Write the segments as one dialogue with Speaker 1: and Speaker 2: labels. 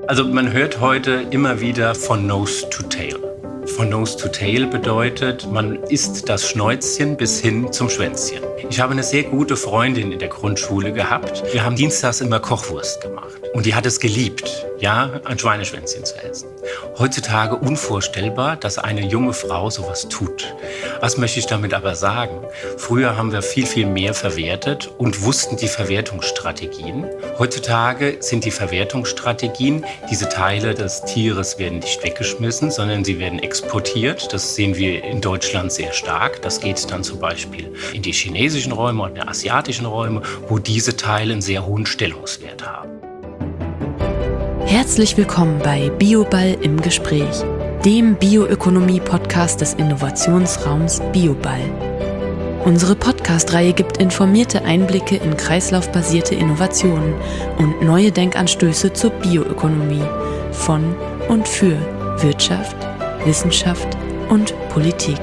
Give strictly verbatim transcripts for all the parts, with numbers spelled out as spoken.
Speaker 1: Also man hört heute immer wieder von Nose to Tail. Von Nose to Tail bedeutet, man isst das Schnäuzchen bis hin zum Schwänzchen. Ich habe eine sehr gute Freundin in der Grundschule gehabt. Wir haben dienstags immer Kochwurst gemacht. Und die hat es geliebt, ja, ein Schweineschwänzchen zu essen. Heutzutage unvorstellbar, dass eine junge Frau sowas tut. Was möchte ich damit aber sagen? Früher haben wir viel, viel mehr verwertet und wussten die Verwertungsstrategien. Heutzutage sind die Verwertungsstrategien, diese Teile des Tieres werden nicht weggeschmissen, sondern sie werden exportiert. Das sehen wir in Deutschland sehr stark. Das geht dann zum Beispiel in die chinesischen Räume und in die asiatischen Räume, wo diese Teile einen sehr hohen Stellungswert haben.
Speaker 2: Herzlich willkommen bei Bioball im Gespräch, dem Bioökonomie-Podcast des Innovationsraums Bioball. Unsere Podcast-Reihe gibt informierte Einblicke in kreislaufbasierte Innovationen und neue Denkanstöße zur Bioökonomie von und für Wirtschaft, Wissenschaft und Politik.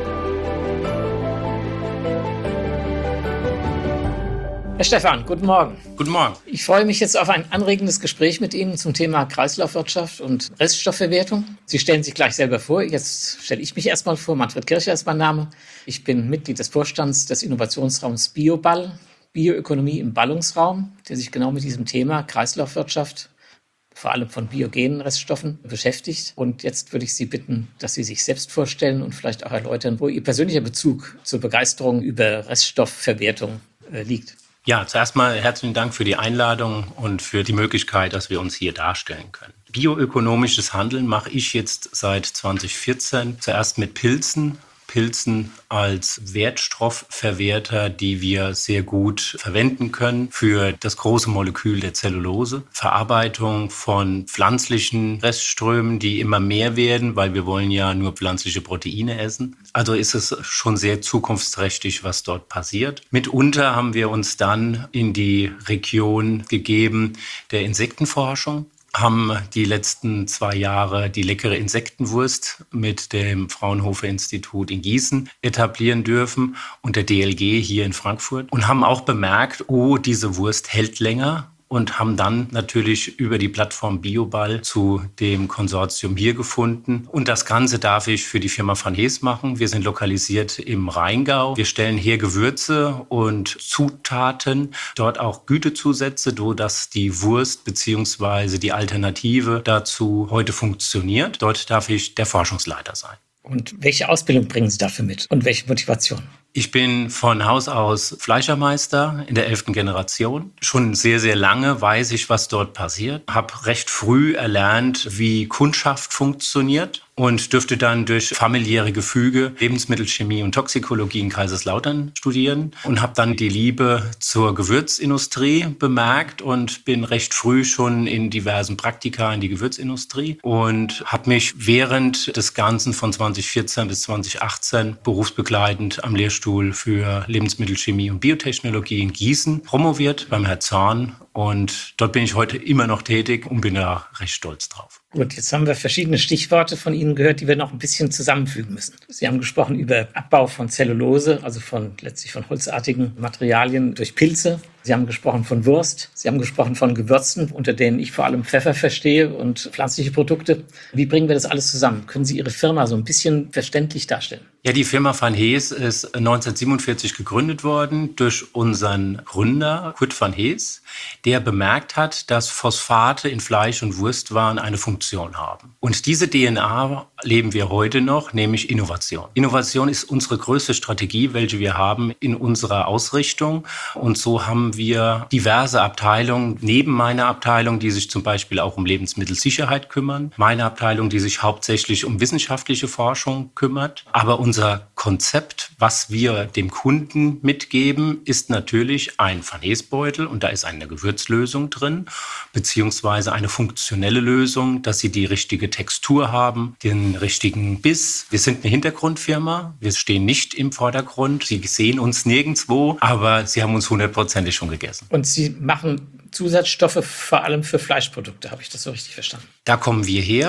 Speaker 3: Herr Stephan, guten Morgen.
Speaker 1: Guten Morgen.
Speaker 3: Ich freue mich jetzt auf ein anregendes Gespräch mit Ihnen zum Thema Kreislaufwirtschaft und Reststoffverwertung. Sie stellen sich gleich selber vor. Jetzt stelle ich mich erstmal vor. Manfred Kircher ist mein Name. Ich bin Mitglied des Vorstands des Innovationsraums Bioball, Bioökonomie im Ballungsraum, der sich genau mit diesem Thema Kreislaufwirtschaft, vor allem von biogenen Reststoffen, beschäftigt. Und jetzt würde ich Sie bitten, dass Sie sich selbst vorstellen und vielleicht auch erläutern, wo Ihr persönlicher Bezug zur Begeisterung über Reststoffverwertung äh, liegt.
Speaker 1: Ja, zuerst mal herzlichen Dank für die Einladung und für die Möglichkeit, dass wir uns hier darstellen können. Bioökonomisches Handeln mache ich jetzt seit zwanzig vierzehn, zuerst mit Pilzen. Pilzen als Wertstoffverwerter, die wir sehr gut verwenden können für das große Molekül der Zellulose. Verarbeitung von pflanzlichen Restströmen, die immer mehr werden, weil wir wollen ja nur pflanzliche Proteine essen. Also ist es schon sehr zukunftsträchtig, was dort passiert. Mitunter haben wir uns dann in die Region gegeben der Insektenforschung, haben die letzten zwei Jahre die leckere Insektenwurst mit dem Fraunhofer Institut in Gießen etablieren dürfen und der D L G hier in Frankfurt und haben auch bemerkt, oh, diese Wurst hält länger. Und haben dann natürlich über die Plattform Bioball zu dem Konsortium hier gefunden. Und das Ganze darf ich für die Firma Van Hees machen. Wir sind lokalisiert im Rheingau. Wir stellen hier Gewürze und Zutaten, dort auch Gütezusätze, sodass die Wurst bzw. die Alternative dazu heute funktioniert. Dort darf ich der Forschungsleiter sein.
Speaker 3: Und welche Ausbildung bringen Sie dafür mit und welche Motivation?
Speaker 1: Ich bin von Haus aus Fleischermeister in der elften Generation. Schon sehr, sehr lange weiß ich, was dort passiert. Habe recht früh erlernt, wie Kundschaft funktioniert und dürfte dann durch familiäre Gefüge Lebensmittelchemie und Toxikologie in Kaiserslautern studieren und habe dann die Liebe zur Gewürzindustrie bemerkt und bin recht früh schon in diversen Praktika in die Gewürzindustrie und habe mich während des Ganzen von zwanzig vierzehn bis zwanzig achtzehn berufsbegleitend am Lehrstuhl für Lebensmittelchemie und Biotechnologie in Gießen promoviert beim Herrn Zorn. Und dort bin ich heute immer noch tätig und bin da recht stolz drauf.
Speaker 3: Gut, jetzt haben wir verschiedene Stichworte von Ihnen gehört, die wir noch ein bisschen zusammenfügen müssen. Sie haben gesprochen über Abbau von Zellulose, also von letztlich von holzartigen Materialien durch Pilze. Sie haben gesprochen von Wurst. Sie haben gesprochen von Gewürzen, unter denen ich vor allem Pfeffer verstehe und pflanzliche Produkte. Wie bringen wir das alles zusammen? Können Sie Ihre Firma so ein bisschen verständlich darstellen?
Speaker 1: Ja, die Firma Van Hees ist neunzehnhundertsiebenundvierzig gegründet worden durch unseren Gründer Kurt Van Hees, der bemerkt hat, dass Phosphate in Fleisch- und Wurstwaren eine Funktion haben. Und diese D N A leben wir heute noch, nämlich Innovation. Innovation ist unsere größte Strategie, welche wir haben in unserer Ausrichtung. Und so haben wir diverse Abteilungen, neben meiner Abteilung, die sich zum Beispiel auch um Lebensmittelsicherheit kümmern, meine Abteilung, die sich hauptsächlich um wissenschaftliche Forschung kümmert. Aber unser Konzept, was wir dem Kunden mitgeben, ist natürlich ein Van Hees Beutel und da ist eine Gewürzlösung drin, beziehungsweise eine funktionelle Lösung, dass sie die richtige Textur haben, den richtigen Biss. Wir sind eine Hintergrundfirma, wir stehen nicht im Vordergrund, Sie sehen uns nirgendwo, aber Sie haben uns hundertprozentig schon gegessen.
Speaker 3: Und Sie machen Zusatzstoffe vor allem für Fleischprodukte, habe ich das so richtig verstanden?
Speaker 1: Da kommen wir her.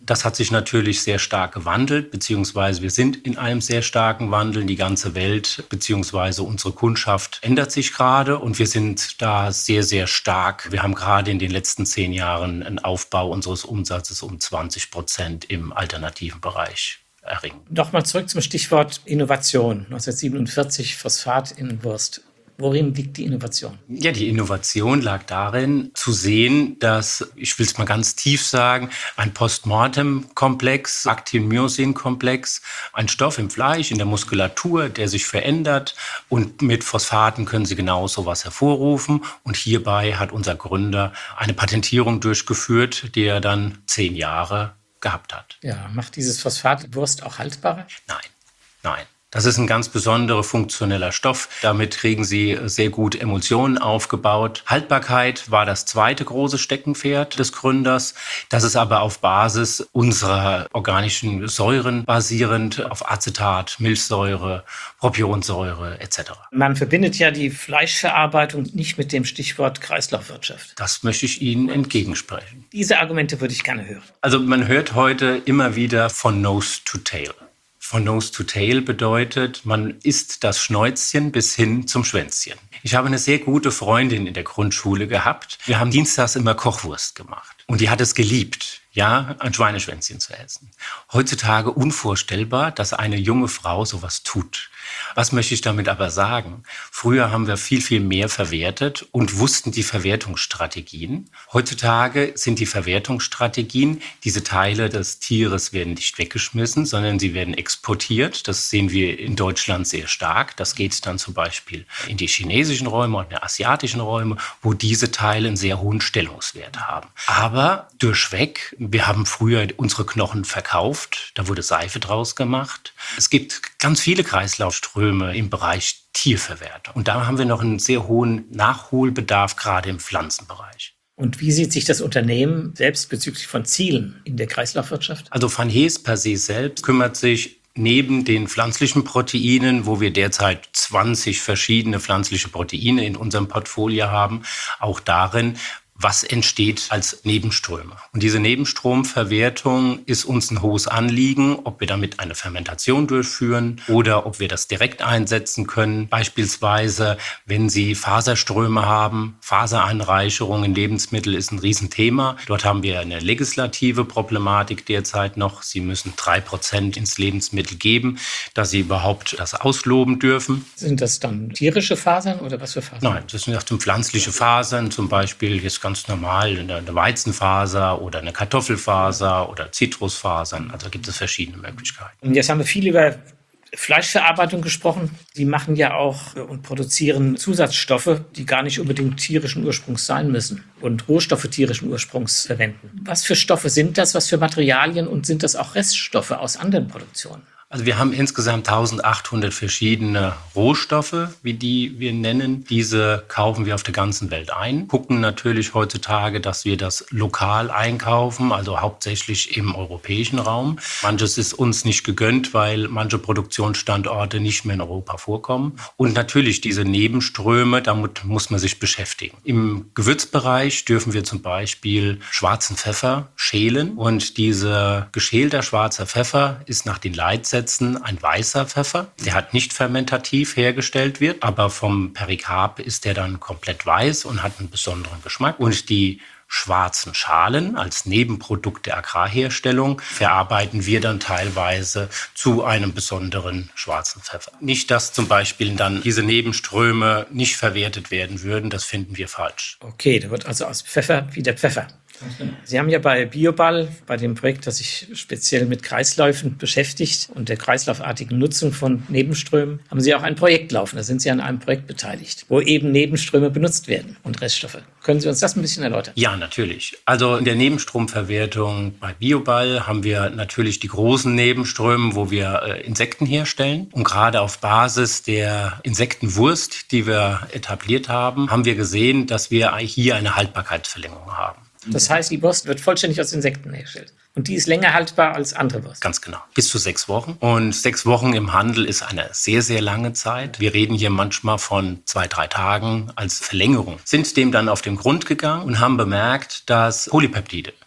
Speaker 1: Das hat sich natürlich sehr stark gewandelt, beziehungsweise wir sind in einem sehr starken Wandel. Die ganze Welt, beziehungsweise unsere Kundschaft ändert sich gerade und wir sind da sehr, sehr stark. Wir haben gerade in den letzten zehn Jahren einen Aufbau unseres Umsatzes um zwanzig Prozent im alternativen Bereich erringen.
Speaker 3: Nochmal zurück zum Stichwort Innovation. neunzehnhundertsiebenundvierzig Phosphat in Wurst. Worin liegt die Innovation?
Speaker 1: Ja, die Innovation lag darin, zu sehen, dass, ich will es mal ganz tief sagen, ein Postmortem-Komplex, Actin-Myosin-Komplex, ein Stoff im Fleisch, in der Muskulatur, der sich verändert und mit Phosphaten können Sie genau sowas hervorrufen. Und hierbei hat unser Gründer eine Patentierung durchgeführt, die er dann zehn Jahre gehabt hat.
Speaker 3: Ja, macht dieses Phosphat Wurst auch haltbarer?
Speaker 1: Nein, nein. Das ist ein ganz besonderer funktioneller Stoff. Damit kriegen Sie sehr gut Emulsionen aufgebaut. Haltbarkeit war das zweite große Steckenpferd des Gründers. Das ist aber auf Basis unserer organischen Säuren basierend, auf Acetat, Milchsäure, Propionsäure et cetera.
Speaker 3: Man verbindet ja die Fleischverarbeitung nicht mit dem Stichwort Kreislaufwirtschaft.
Speaker 1: Das möchte ich Ihnen entgegensprechen.
Speaker 3: Diese Argumente würde ich gerne hören.
Speaker 1: Also man hört heute immer wieder von Nose to Tail. Von Nose to Tail bedeutet, man isst das Schnäuzchen bis hin zum Schwänzchen. Ich habe eine sehr gute Freundin in der Grundschule gehabt. Wir haben dienstags immer Kochwurst gemacht. Und die hat es geliebt, ja, ein Schweineschwänzchen zu essen. Heutzutage unvorstellbar, dass eine junge Frau sowas tut. Was möchte ich damit aber sagen? Früher haben wir viel, viel mehr verwertet und wussten die Verwertungsstrategien. Heutzutage sind die Verwertungsstrategien, diese Teile des Tieres werden nicht weggeschmissen, sondern sie werden exportiert. Das sehen wir in Deutschland sehr stark. Das geht dann zum Beispiel in die chinesischen Räume und in die asiatischen Räume, wo diese Teile einen sehr hohen Stellungswert haben. Aber durchweg, wir haben früher unsere Knochen verkauft, da wurde Seife draus gemacht. Es gibt ganz viele Kreislaufströme im Bereich Tierverwertung. Und da haben wir noch einen sehr hohen Nachholbedarf, gerade im Pflanzenbereich.
Speaker 3: Und wie sieht sich das Unternehmen selbst bezüglich von Zielen in der Kreislaufwirtschaft?
Speaker 1: Also Van Hees per se selbst kümmert sich neben den pflanzlichen Proteinen, wo wir derzeit zwanzig verschiedene pflanzliche Proteine in unserem Portfolio haben, auch darin, was entsteht als Nebenströme. Und diese Nebenstromverwertung ist uns ein hohes Anliegen, ob wir damit eine Fermentation durchführen oder ob wir das direkt einsetzen können. Beispielsweise, wenn Sie Faserströme haben, Fasereinreicherung in Lebensmitteln ist ein Riesenthema. Dort haben wir eine legislative Problematik derzeit noch. Sie müssen drei Prozent ins Lebensmittel geben, dass Sie überhaupt das ausloben dürfen.
Speaker 3: Sind das dann tierische Fasern oder was für Fasern?
Speaker 1: Nein, das sind auch pflanzliche Fasern, zum Beispiel jetzt ganz normal eine Weizenfaser oder eine Kartoffelfaser oder Zitrusfasern. Also gibt es verschiedene Möglichkeiten.
Speaker 3: Und jetzt haben wir viel über Fleischverarbeitung gesprochen. Die machen ja auch und produzieren Zusatzstoffe, die gar nicht unbedingt tierischen Ursprungs sein müssen und Rohstoffe tierischen Ursprungs verwenden. Was für Stoffe sind das? Was für Materialien? Und sind das auch Reststoffe aus anderen Produktionen?
Speaker 1: Also wir haben insgesamt eintausendachthundert verschiedene Rohstoffe, wie die wir nennen. Diese kaufen wir auf der ganzen Welt ein. Gucken natürlich heutzutage, dass wir das lokal einkaufen, also hauptsächlich im europäischen Raum. Manches ist uns nicht gegönnt, weil manche Produktionsstandorte nicht mehr in Europa vorkommen. Und natürlich diese Nebenströme, damit muss man sich beschäftigen. Im Gewürzbereich dürfen wir zum Beispiel schwarzen Pfeffer schälen. Und dieser geschälter schwarzer Pfeffer ist nach den Leitsätzen ein weißer Pfeffer, der halt nicht fermentativ hergestellt wird, aber vom Perikarp ist der dann komplett weiß und hat einen besonderen Geschmack. Und die schwarzen Schalen als Nebenprodukt der Agrarherstellung verarbeiten wir dann teilweise zu einem besonderen schwarzen Pfeffer. Nicht, dass zum Beispiel dann diese Nebenströme nicht verwertet werden würden, das finden wir falsch.
Speaker 3: Okay, da wird also aus Pfeffer wieder Pfeffer. Sie haben ja bei Bioball, bei dem Projekt, das sich speziell mit Kreisläufen beschäftigt und der kreislaufartigen Nutzung von Nebenströmen, haben Sie auch ein Projekt laufen. Da sind Sie an einem Projekt beteiligt, wo eben Nebenströme benutzt werden und Reststoffe. Können Sie uns das ein bisschen erläutern?
Speaker 1: Ja, natürlich. Also in der Nebenstromverwertung bei Bioball haben wir natürlich die großen Nebenströme, wo wir äh, Insekten herstellen. Und gerade auf Basis der Insektenwurst, die wir etabliert haben, haben wir gesehen, dass wir hier eine Haltbarkeitsverlängerung haben.
Speaker 3: Das heißt, die Wurst wird vollständig aus Insekten hergestellt. Und die ist länger haltbar als andere Wurst.
Speaker 1: Ganz genau. Bis zu sechs Wochen. Und sechs Wochen im Handel ist eine sehr, sehr lange Zeit. Wir reden hier manchmal von zwei, drei Tagen als Verlängerung. Sind dem dann auf den Grund gegangen und haben bemerkt, dass Polypeptide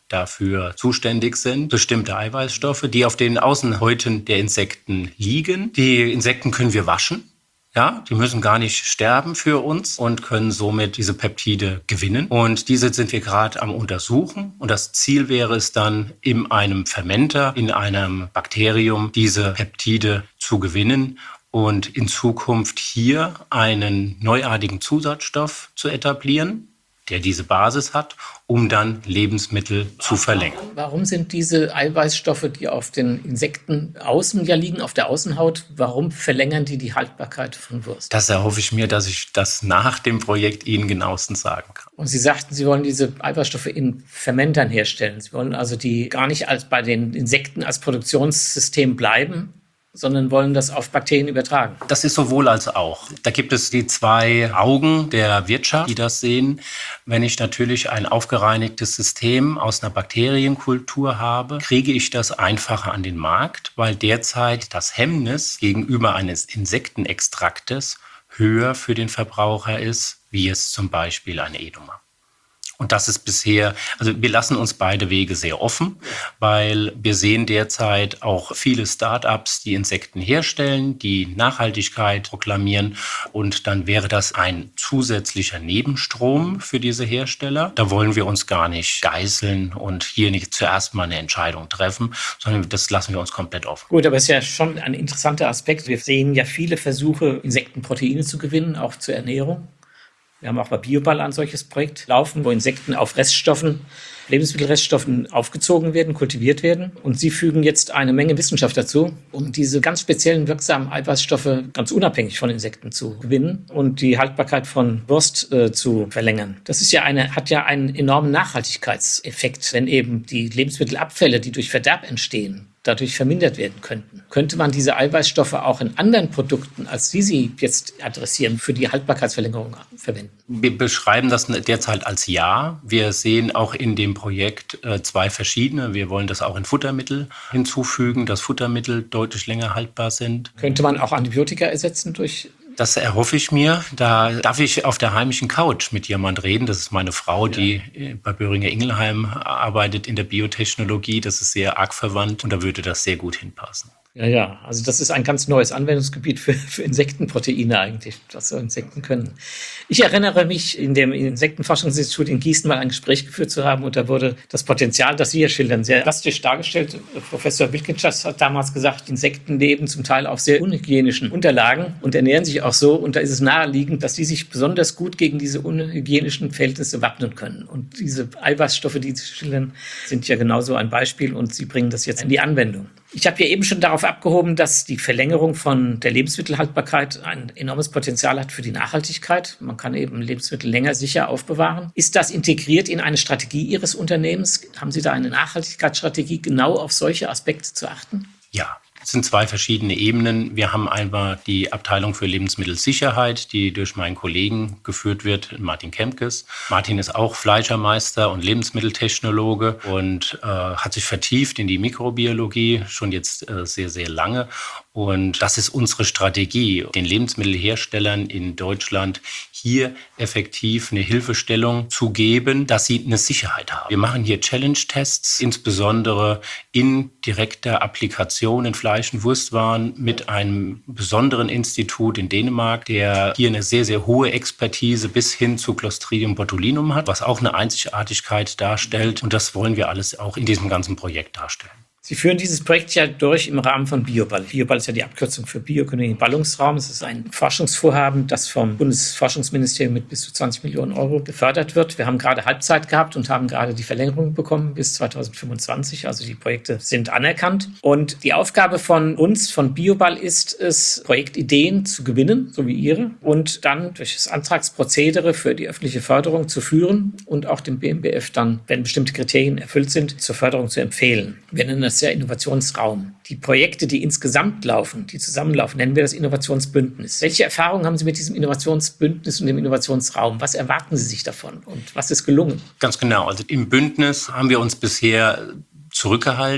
Speaker 1: dafür zuständig sind, bestimmte Eiweißstoffe, die auf den Außenhäuten der Insekten liegen. Die Insekten können wir waschen. Ja, die müssen gar nicht sterben für uns und können somit diese Peptide gewinnen. Und diese sind wir gerade am Untersuchen. Und das Ziel wäre es dann, in einem Fermenter, in einem Bakterium, diese Peptide zu gewinnen und in Zukunft hier einen neuartigen Zusatzstoff zu etablieren, der diese Basis hat, um dann Lebensmittel zu verlängern.
Speaker 3: Warum sind diese Eiweißstoffe, die auf den Insekten außen ja liegen, auf der Außenhaut, warum verlängern die die Haltbarkeit von Wurst?
Speaker 1: Das erhoffe ich mir, dass ich das nach dem Projekt Ihnen genauestens sagen kann.
Speaker 3: Und Sie sagten, Sie wollen diese Eiweißstoffe in Fermentern herstellen. Sie wollen also die gar nicht als bei den Insekten als Produktionssystem bleiben, sondern wollen das auf Bakterien übertragen.
Speaker 1: Das ist sowohl als auch. Da gibt es die zwei Augen der Wirtschaft, die das sehen. Wenn ich natürlich ein aufgereinigtes System aus einer Bakterienkultur habe, kriege ich das einfacher an den Markt, weil derzeit das Hemmnis gegenüber eines Insektenextraktes höher für den Verbraucher ist, wie es zum Beispiel eine Edomar. Und das ist bisher, also wir lassen uns beide Wege sehr offen, weil wir sehen derzeit auch viele Start-ups, die Insekten herstellen, die Nachhaltigkeit proklamieren. Und dann wäre das ein zusätzlicher Nebenstrom für diese Hersteller. Da wollen wir uns gar nicht geißeln und hier nicht zuerst mal eine Entscheidung treffen, sondern das lassen wir uns komplett offen.
Speaker 3: Gut, aber es ist ja schon ein interessanter Aspekt. Wir sehen ja viele Versuche, Insektenproteine zu gewinnen, auch zur Ernährung. Wir haben auch bei Bioball ein solches Projekt laufen, wo Insekten auf Reststoffen, Lebensmittelreststoffen aufgezogen werden, kultiviert werden. Und Sie fügen jetzt eine Menge Wissenschaft dazu, um diese ganz speziellen wirksamen Eiweißstoffe ganz unabhängig von Insekten zu gewinnen und die Haltbarkeit von Wurst äh, zu verlängern. Das ist ja eine, hat ja einen enormen Nachhaltigkeitseffekt, wenn eben die Lebensmittelabfälle, die durch Verderb entstehen, dadurch vermindert werden könnten. Könnte man diese Eiweißstoffe auch in anderen Produkten, als Sie sie jetzt adressieren, für die Haltbarkeitsverlängerung verwenden?
Speaker 1: Wir beschreiben das derzeit als Ja. Wir sehen auch in dem Projekt äh, zwei verschiedene. Wir wollen das auch in Futtermittel hinzufügen, dass Futtermittel deutlich länger haltbar sind.
Speaker 3: Könnte man auch Antibiotika ersetzen durch...
Speaker 1: Das erhoffe ich mir. Da darf ich auf der heimischen Couch mit jemand reden. Das ist meine Frau, die bei Böhringer Ingelheim arbeitet in der Biotechnologie. Das ist sehr arg verwandt und da würde das sehr gut hinpassen.
Speaker 3: Ja, ja, also das ist ein ganz neues Anwendungsgebiet für, für Insektenproteine eigentlich, was so Insekten können. Ich erinnere mich, in dem Insektenforschungsinstitut in Gießen mal ein Gespräch geführt zu haben und da wurde das Potenzial, das Sie hier schildern, sehr plastisch dargestellt. Professor Wilkinschatz hat damals gesagt, Insekten leben zum Teil auf sehr unhygienischen Unterlagen und ernähren sich auch so und da ist es naheliegend, dass sie sich besonders gut gegen diese unhygienischen Verhältnisse wappnen können. Und diese Eiweißstoffe, die Sie schildern, sind ja genauso ein Beispiel und Sie bringen das jetzt in die Anwendung. Ich habe ja eben schon darauf abgehoben, dass die Verlängerung von der Lebensmittelhaltbarkeit ein enormes Potenzial hat für die Nachhaltigkeit. Man kann eben Lebensmittel länger sicher aufbewahren. Ist das integriert in eine Strategie Ihres Unternehmens? Haben Sie da eine Nachhaltigkeitsstrategie, genau auf solche Aspekte zu achten?
Speaker 1: Ja. Es sind zwei verschiedene Ebenen. Wir haben einmal die Abteilung für Lebensmittelsicherheit, die durch meinen Kollegen geführt wird, Martin Kempkes. Martin ist auch Fleischermeister und Lebensmitteltechnologe und äh, hat sich vertieft in die Mikrobiologie, schon jetzt äh, sehr, sehr lange. Und das ist unsere Strategie, den Lebensmittelherstellern in Deutschland hier effektiv eine Hilfestellung zu geben, dass sie eine Sicherheit haben. Wir machen hier Challenge-Tests, insbesondere in direkter Applikation in Fleisch- und Wurstwaren mit einem besonderen Institut in Dänemark, der hier eine sehr, sehr hohe Expertise bis hin zu Clostridium botulinum hat, was auch eine Einzigartigkeit darstellt. Und das wollen wir alles auch in diesem ganzen Projekt darstellen.
Speaker 3: Sie führen dieses Projekt ja durch im Rahmen von Bioball. Bioball ist ja die Abkürzung für Bioökonomie im Ballungsraum. Es ist ein Forschungsvorhaben, das vom Bundesforschungsministerium mit bis zu zwanzig Millionen Euro gefördert wird. Wir haben gerade Halbzeit gehabt und haben gerade die Verlängerung bekommen bis zweitausendfünfundzwanzig. Also die Projekte sind anerkannt. Und die Aufgabe von uns, von Bioball, ist es, Projektideen zu gewinnen, so wie Ihre, und dann durch das Antragsprozedere für die öffentliche Förderung zu führen und auch dem B M B F dann, wenn bestimmte Kriterien erfüllt sind, zur Förderung zu empfehlen. Wir nennen das ja Innovationsraum. Die Projekte, die insgesamt laufen, die zusammenlaufen, nennen wir das Innovationsbündnis. Welche Erfahrungen haben Sie mit diesem Innovationsbündnis und dem Innovationsraum? Was erwarten Sie sich davon und was ist gelungen?
Speaker 1: Ganz genau. Also im Bündnis haben wir uns bisher zurückgehalten,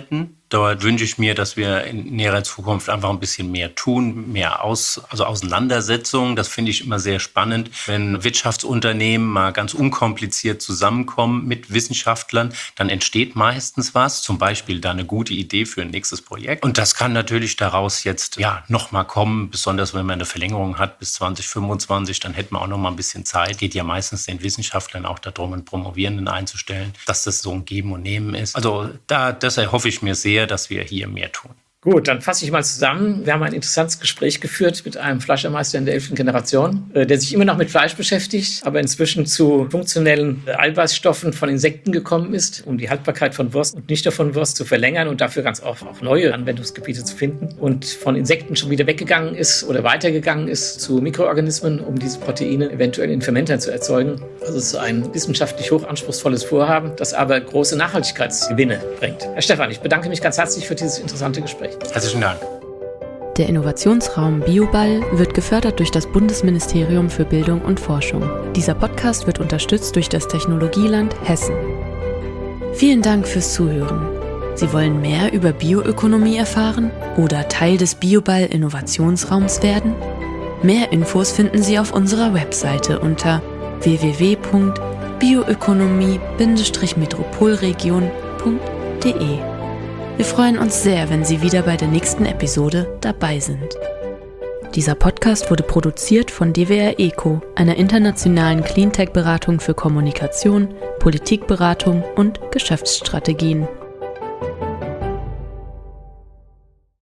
Speaker 1: Dort wünsche ich mir, dass wir in näherer Zukunft einfach ein bisschen mehr tun, mehr aus, also Auseinandersetzungen. Das finde ich immer sehr spannend, wenn Wirtschaftsunternehmen mal ganz unkompliziert zusammenkommen mit Wissenschaftlern, dann entsteht meistens was, zum Beispiel da eine gute Idee für ein nächstes Projekt. Und das kann natürlich daraus jetzt ja nochmal kommen, besonders wenn man eine Verlängerung hat bis zwanzig fünfundzwanzig, dann hätten wir auch noch mal ein bisschen Zeit. Geht ja meistens den Wissenschaftlern auch darum, einen Promovierenden einzustellen, dass das so ein Geben und Nehmen ist. Also da, das erhoffe ich mir sehr, dass wir hier mehr tun.
Speaker 3: Gut, dann fasse ich mal zusammen. Wir haben ein interessantes Gespräch geführt mit einem Fleischermeister in der elften Generation, der sich immer noch mit Fleisch beschäftigt, aber inzwischen zu funktionellen Eiweißstoffen von Insekten gekommen ist, um die Haltbarkeit von Wurst und nicht nur von Wurst zu verlängern und dafür ganz oft auch neue Anwendungsgebiete zu finden. Und von Insekten schon wieder weggegangen ist oder weitergegangen ist zu Mikroorganismen, um diese Proteine eventuell in Fermentern zu erzeugen. Also es ist ein wissenschaftlich hochanspruchsvolles Vorhaben, das aber große Nachhaltigkeitsgewinne bringt. Herr Stephan, ich bedanke mich ganz herzlich für dieses interessante Gespräch.
Speaker 1: Herzlichen Dank.
Speaker 2: Der Innovationsraum Bioball wird gefördert durch das Bundesministerium für Bildung und Forschung. Dieser Podcast wird unterstützt durch das Technologieland Hessen. Vielen Dank fürs Zuhören. Sie wollen mehr über Bioökonomie erfahren oder Teil des Bioball Innovationsraums werden? Mehr Infos finden Sie auf unserer Webseite unter w w w punkt bioökonomie Bindestrich metropolregion punkt d e. Wir freuen uns sehr, wenn Sie wieder bei der nächsten Episode dabei sind. Dieser Podcast wurde produziert von D W R ECO, einer internationalen Cleantech-Beratung für Kommunikation, Politikberatung und Geschäftsstrategien.